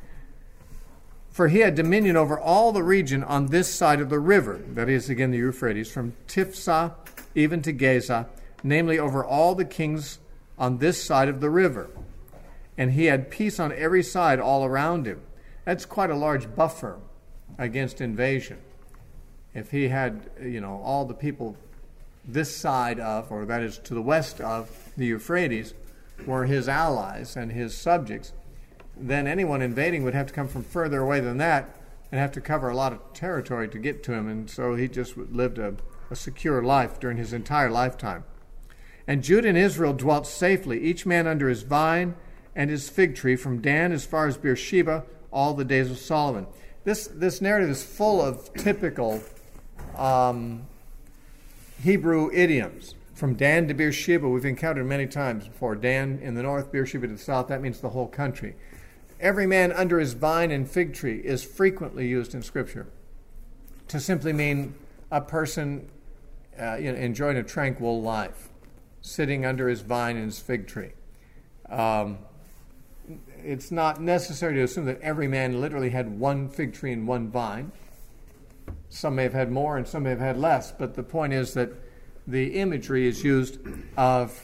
For he had dominion over all the region on this side of the river, that is, again, the Euphrates, from Tiphsah even to Gaza, namely over all the kings on this side of the river. And he had peace on every side all around him. That's quite a large buffer against invasion. If he had, you know, all the people this side of, or that is to the west of the Euphrates, were his allies and his subjects, then anyone invading would have to come from further away than that and have to cover a lot of territory to get to him. And so he just lived a, a secure life during his entire lifetime. And Judah and Israel dwelt safely, each man under his vine and his fig tree, from Dan as far as Beersheba, all the days of Solomon. This this narrative is full of typical um, Hebrew idioms. From Dan to Beersheba, we've encountered many times before. Dan in the north, Beersheba to the south, that means the whole country. Every man under his vine and fig tree is frequently used in Scripture to simply mean a person uh, you know, enjoying a tranquil life, sitting under his vine and his fig tree. Um, it's not necessary to assume that every man literally had one fig tree and one vine. Some may have had more and some may have had less, but the point is that the imagery is used of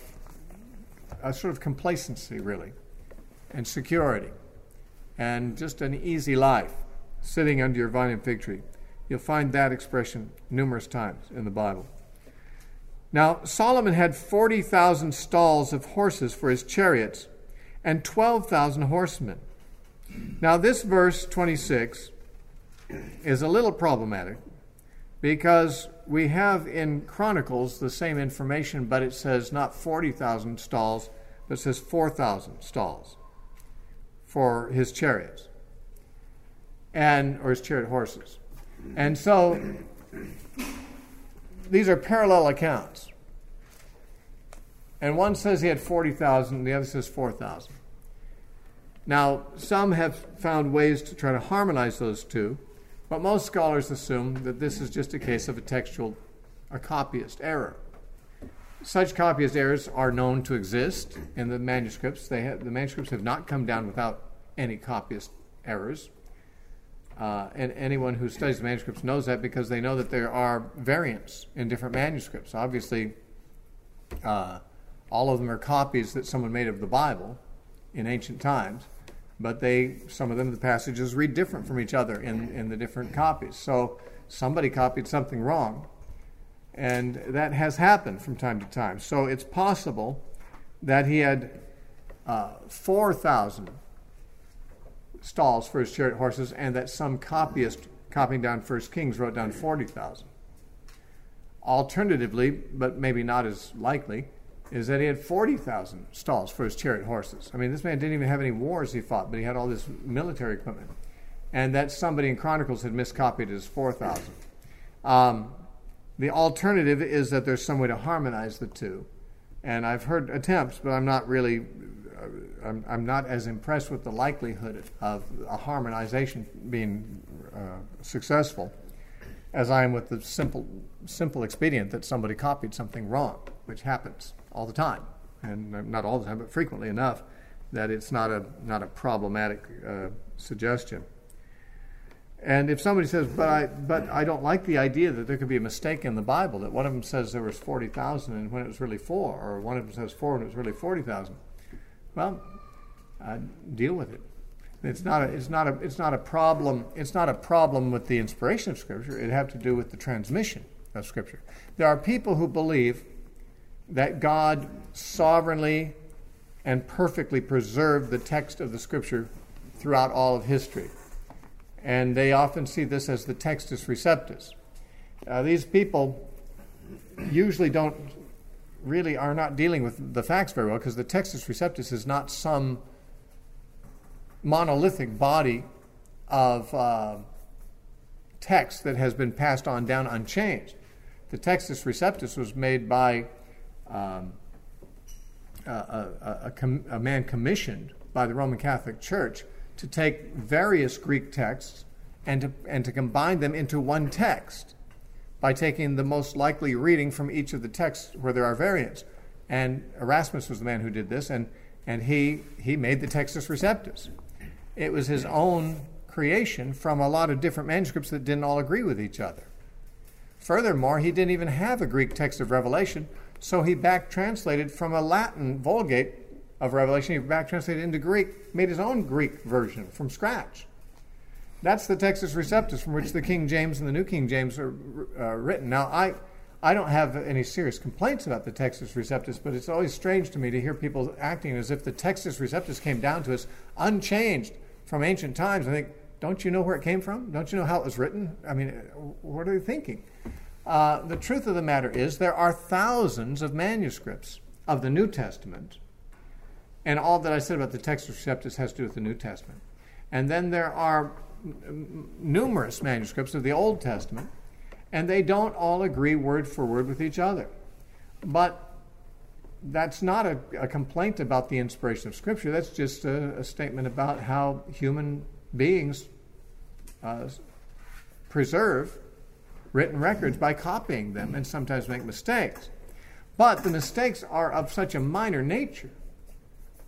a sort of complacency, really, and security, and just an easy life, sitting under your vine and fig tree. You'll find that expression numerous times in the Bible. Now, Solomon had forty thousand stalls of horses for his chariots and twelve thousand horsemen. Now, this verse twenty-six is a little problematic because we have in Chronicles the same information, but it says not forty thousand stalls, but it says four thousand stalls for his chariots and or his chariot horses. And so these are parallel accounts. And one says he had forty thousand, the other says four thousand. Now, some have found ways to try to harmonize those two, but most scholars assume that this is just a case of a textual, a copyist error. Such copyist errors are known to exist in the manuscripts. They have, the manuscripts have not come down without any copyist errors. Uh, and anyone who studies the manuscripts knows that because they know that there are variants in different manuscripts. Obviously, uh, all of them are copies that someone made of the Bible in ancient times, but they, some of them, the passages read different from each other in, in the different copies. So somebody copied something wrong, and that has happened from time to time. So it's possible that he had uh, four thousand stalls for his chariot horses, and that some copyist copying down First Kings wrote down forty thousand. Alternatively, but maybe not as likely, is that he had forty thousand stalls for his chariot horses. I mean, this man didn't even have any wars he fought, but he had all this military equipment. And that somebody in Chronicles had miscopied as four thousand. Um, the alternative is that there's some way to harmonize the two. And I've heard attempts, but I'm not really... I'm, I'm not as impressed with the likelihood of a harmonization being uh, successful as I am with the simple simple expedient that somebody copied something wrong, which happens all the time, and not all the time, but frequently enough that it's not a not a problematic uh, suggestion. And if somebody says, but I but I don't like the idea that there could be a mistake in the Bible, that one of them says there was forty thousand and when it was really four, or one of them says four and it was really forty thousand. Well, uh, deal with it. It's not a, it's not a, it's not a problem. It's not a problem with the inspiration of Scripture. It has to do with the transmission of Scripture. There are people who believe that God sovereignly and perfectly preserved the text of the Scripture throughout all of history, and they often see this as the Textus Receptus. Uh, these people usually don't. really are not dealing with the facts very well, because the Textus Receptus is not some monolithic body of uh, text that has been passed on down unchanged. The Textus Receptus was made by um, a, a, a, com- a man commissioned by the Roman Catholic Church to take various Greek texts and to, and to combine them into one text, by taking the most likely reading from each of the texts where there are variants. And Erasmus was the man who did this, and, and he, he made the Textus Receptus. It was his own creation from a lot of different manuscripts that didn't all agree with each other. Furthermore, he didn't even have a Greek text of Revelation, so he back-translated from a Latin Vulgate of Revelation, he back-translated into Greek, made his own Greek version from scratch. That's the Textus Receptus from which the King James and the New King James are uh, written. Now, I I don't have any serious complaints about the Textus Receptus, but it's always strange to me to hear people acting as if the Textus Receptus came down to us unchanged from ancient times. I think, don't you know where it came from? Don't you know how it was written? I mean, what are they thinking? Uh, the truth of the matter is there are thousands of manuscripts of the New Testament, and all that I said about the Textus Receptus has to do with the New Testament. And then there are numerous manuscripts of the Old Testament, and they don't all agree word for word with each other. But that's not a, a complaint about the inspiration of Scripture. That's just a, a statement about how human beings uh, preserve written records by copying them and sometimes make mistakes. But the mistakes are of such a minor nature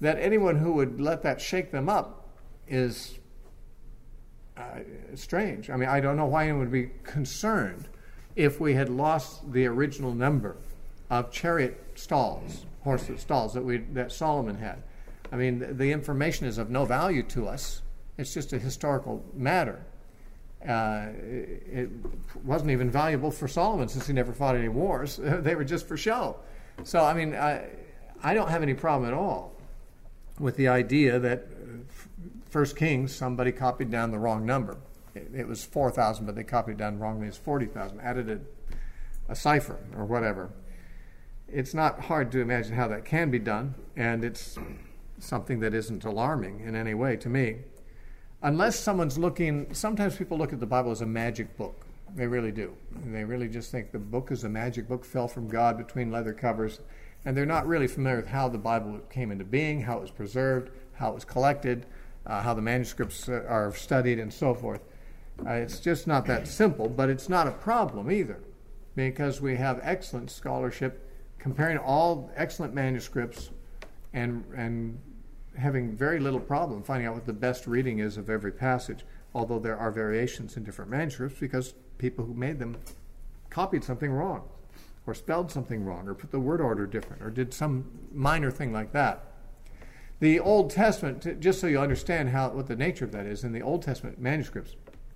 that anyone who would let that shake them up is uh, strange. I mean, I don't know why anyone would be concerned if we had lost the original number of chariot stalls, horses stalls that we that Solomon had. I mean, the, the information is of no value to us. It's just a historical matter. Uh, it, it wasn't even valuable for Solomon since he never fought any wars. They were just for show. So, I mean, I, I don't have any problem at all with the idea that First Kings, somebody copied down the wrong number. It, it was four thousand, but they copied down wrongly as forty thousand, added a, a cipher or whatever. It's not hard to imagine how that can be done, and it's something that isn't alarming in any way to me. Unless someone's looking, sometimes people look at the Bible as a magic book. They really do. They really just think the book is a magic book, fell from God between leather covers, and they're not really familiar with how the Bible came into being, how it was preserved, how it was collected, uh, how the manuscripts uh, are studied, and so forth. Uh, it's just not that simple, but it's not a problem either, because we have excellent scholarship comparing all excellent manuscripts and and having very little problem finding out what the best reading is of every passage, although there are variations in different manuscripts because people who made them copied something wrong or spelled something wrong or put the word order different or did some minor thing like that. The Old Testament, just so you understand how what the nature of that is, in the Old Testament manuscripts,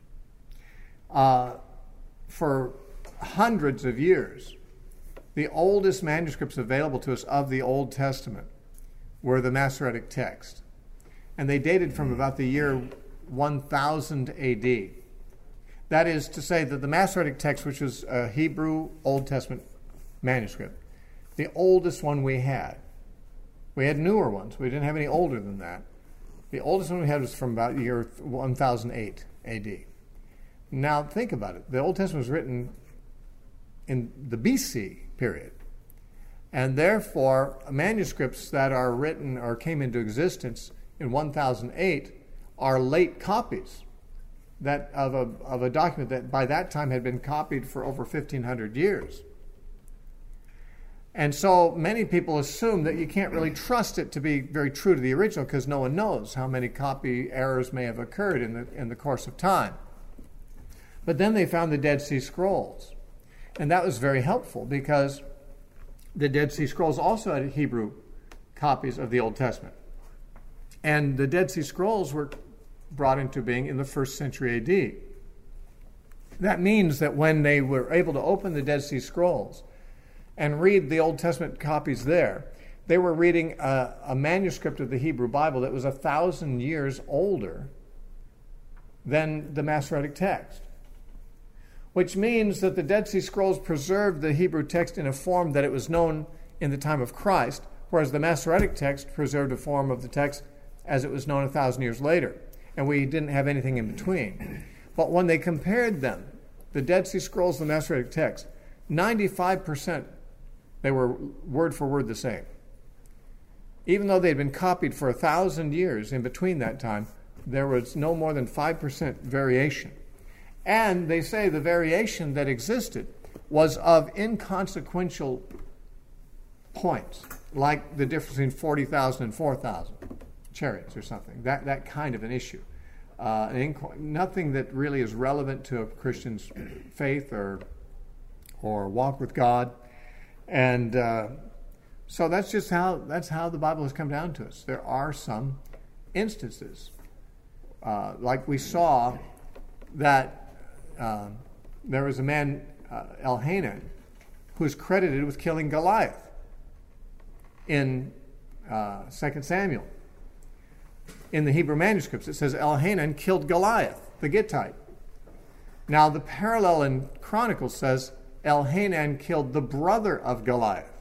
uh, for hundreds of years, the oldest manuscripts available to us of the Old Testament were the Masoretic text. And they dated from about the year one thousand A D. That is to say that the Masoretic text, which was a Hebrew Old Testament manuscript, the oldest one we had. We had newer ones. We didn't have any older than that. The oldest one we had was from about year one thousand eight A D. Now think about it. The Old Testament was written in the B C period. And therefore, manuscripts that are written or came into existence in one thousand eight are late copies that of a, of a document that by that time had been copied for over fifteen hundred years. And so many people assume that you can't really trust it to be very true to the original because no one knows how many copy errors may have occurred in the, in the course of time. But then they found the Dead Sea Scrolls. And that was very helpful because the Dead Sea Scrolls also had Hebrew copies of the Old Testament. And the Dead Sea Scrolls were brought into being in the first century A D. That means that when they were able to open the Dead Sea Scrolls and read the Old Testament copies there, they were reading a, a manuscript of the Hebrew Bible that was a thousand years older than the Masoretic text. Which means that the Dead Sea Scrolls preserved the Hebrew text in a form that it was known in the time of Christ, whereas the Masoretic text preserved a form of the text as it was known a thousand years later, and we didn't have anything in between. But when they compared them, the Dead Sea Scrolls and the Masoretic text, ninety-five percent they were word for word the same. Even though they'd been copied for a thousand years in between that time, there was no more than five percent variation. And they say the variation that existed was of inconsequential points, like the difference between forty thousand and four thousand chariots or something, that, that kind of an issue. Uh, an inc- nothing that really is relevant to a Christian's faith or, or walk with God. And uh, so that's just how, that's how the Bible has come down to us. There are some instances, uh, like we saw that Uh, there was a man, uh, Elhanan, who is credited with killing Goliath in uh, Second Samuel. In the Hebrew manuscripts, it says Elhanan killed Goliath, the Gittite. Now, the parallel in Chronicles says Elhanan killed the brother of Goliath,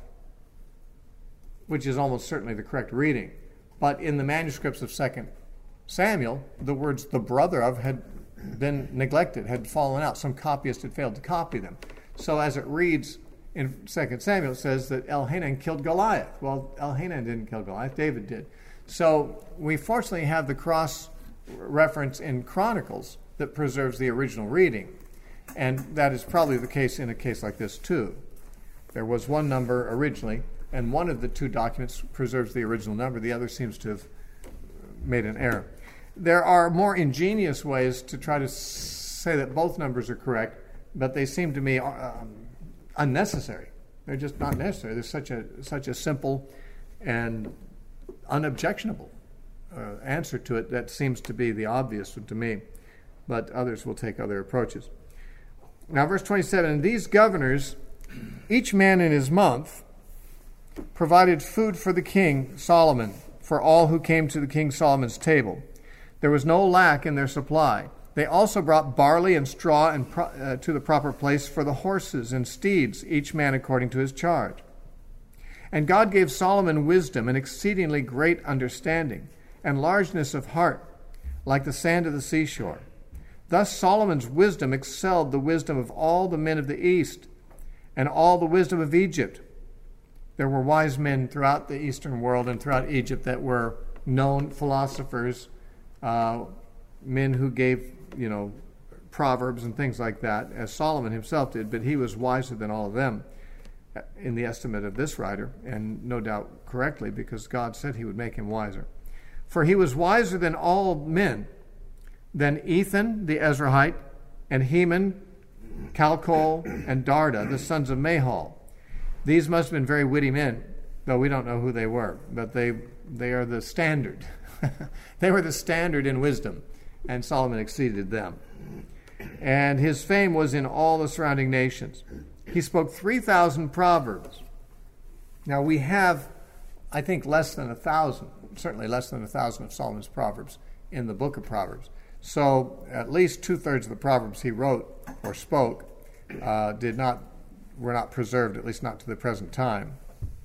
which is almost certainly the correct reading. But in the manuscripts of Second Samuel, the words the brother of had been neglected, had fallen out. Some copyist had failed to copy them. So as it reads in Second Samuel, it says that Elhanan killed Goliath. Well, Elhanan didn't kill Goliath, David did. So we fortunately have the cross reference in Chronicles that preserves the original reading. And that is probably the case in a case like this too. There was one number originally, and one of the two documents preserves the original number. The other seems to have made an error. There are more ingenious ways to try to say that both numbers are correct, but they seem to me um, unnecessary. They're just not necessary. There's such a such a simple and unobjectionable uh, answer to it that seems to be the obvious one to me, but others will take other approaches. Now, verse twenty-seven, and these governors, each man in his month, provided food for the king Solomon, for all who came to the king Solomon's table. There was no lack in their supply. They also brought barley and straw and pro- uh, to the proper place for the horses and steeds, each man according to his charge. And God gave Solomon wisdom and exceedingly great understanding, and largeness of heart, like the sand of the seashore. Thus Solomon's wisdom excelled the wisdom of all the men of the east, and all the wisdom of Egypt. There were wise men throughout the eastern world and throughout Egypt that were known philosophers, uh, men who gave, you know, proverbs and things like that, as Solomon himself did, but he was wiser than all of them in the estimate of this writer, and no doubt correctly, because God said he would make him wiser. For he was wiser than all men, than Ethan the Ezrahite, and Heman, Calcol, and Darda, the sons of Mahal. These must have been very witty men, though we don't know who they were, but they they are the standard. They were the standard in wisdom, and Solomon exceeded them. And his fame was in all the surrounding nations. He spoke three thousand proverbs. Now we have, I think, less than a thousand, certainly less than a thousand of Solomon's proverbs in the book of Proverbs. So at least two-thirds of the proverbs he wrote or spoke uh, did not were not preserved, at least not to the present time.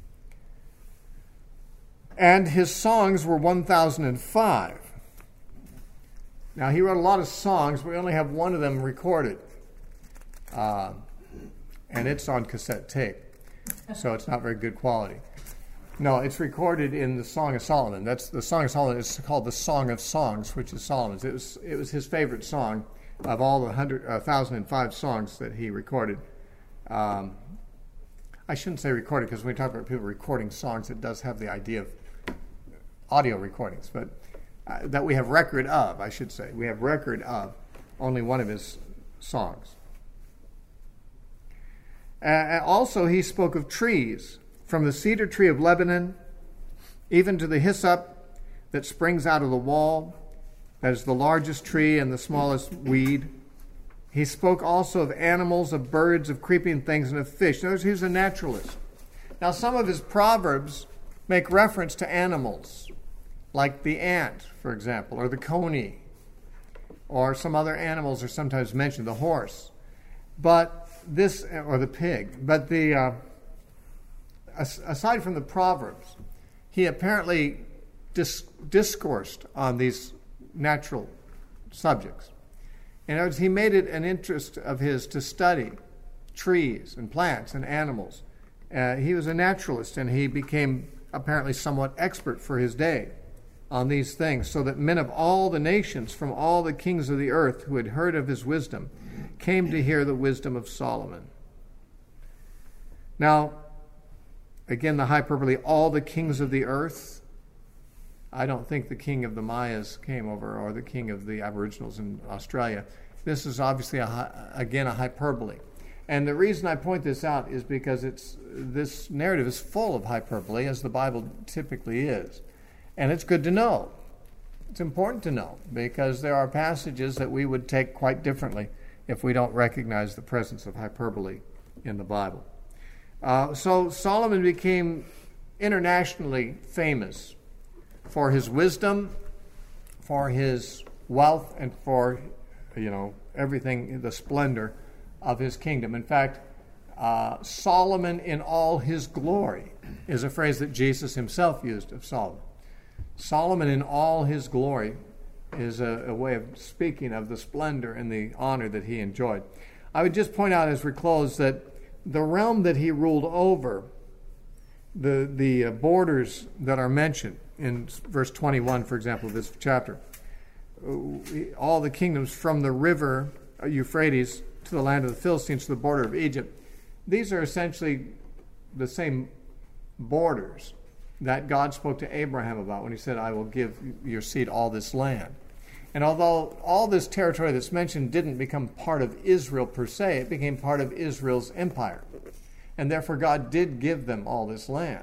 And his songs were one thousand five. Now, he wrote a lot of songs. We only have one of them recorded. Uh, and it's on cassette tape. So it's not very good quality. No, it's recorded in the Song of Solomon. That's the Song of Solomon is called the Song of Songs, which is Solomon's. It was it was his favorite song of all the one hundred, uh, one thousand five songs that he recorded. Um, I shouldn't say recorded, because when we talk about people recording songs, it does have the idea of audio recordings, but uh, that we have record of, I should say. We have record of only one of his songs. Uh, also, he spoke of trees, from the cedar tree of Lebanon, even to the hyssop that springs out of the wall, that is the largest tree and the smallest weed. He spoke also of animals, of birds, of creeping things, and of fish. Notice he was a naturalist. Now, some of his proverbs make reference to animals, like the ant, for example, or the coney, or some other animals are sometimes mentioned, the horse, but this, or the pig. But the uh, aside from the proverbs, he apparently dis- discoursed on these natural subjects. In other words, he made it an interest of his to study trees and plants and animals. Uh, he was a naturalist, and he became apparently somewhat expert for his day on these things, so that men of all the nations, from all the kings of the earth who had heard of his wisdom, came to hear the wisdom of Solomon. Now, again, the hyperbole, all the kings of the earth. I don't think the king of the Mayas came over, or the king of the Aboriginals in Australia. This is obviously, a, again, a hyperbole. And the reason I point this out is because it's this narrative is full of hyperbole, as the Bible typically is. And it's good to know. It's important to know, because there are passages that we would take quite differently if we don't recognize the presence of hyperbole in the Bible. Uh, so Solomon became internationally famous for his wisdom, for his wealth, and for, you know, everything, the splendor of his kingdom. In fact, uh, Solomon in all his glory is a phrase that Jesus himself used of Solomon. Solomon in all his glory is a, a way of speaking of the splendor and the honor that he enjoyed. I would just point out as we close that the realm that he ruled over, the, the uh, borders that are mentioned in verse twenty-one, for example, of this chapter, all the kingdoms from the river Euphrates to the land of the Philistines to the border of Egypt, these are essentially the same borders that God spoke to Abraham about when he said, I will give your seed all this land. And although all this territory that's mentioned didn't become part of Israel per se, it became part of Israel's empire. And therefore God did give them all this land.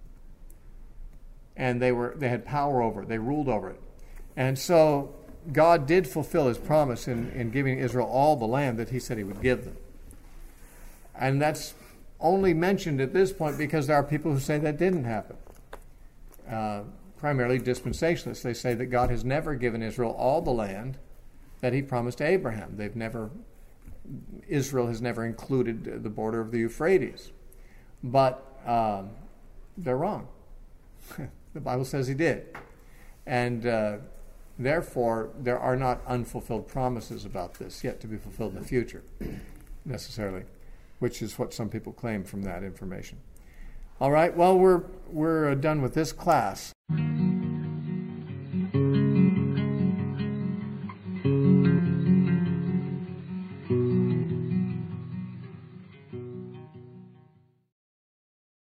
And they were they had power over it. They ruled over it. And so God did fulfill his promise in, in giving Israel all the land that he said he would give them. And that's only mentioned at this point because there are people who say that didn't happen. Uh, primarily dispensationalists. They say that God has never given Israel all the land that he promised to Abraham. They've never, Israel has never included the border of the Euphrates. But um, they're wrong. The Bible says he did. And uh, therefore, there are not unfulfilled promises about this yet to be fulfilled in the future, necessarily, which is what some people claim from that information. All right, well, we're we're done with this class.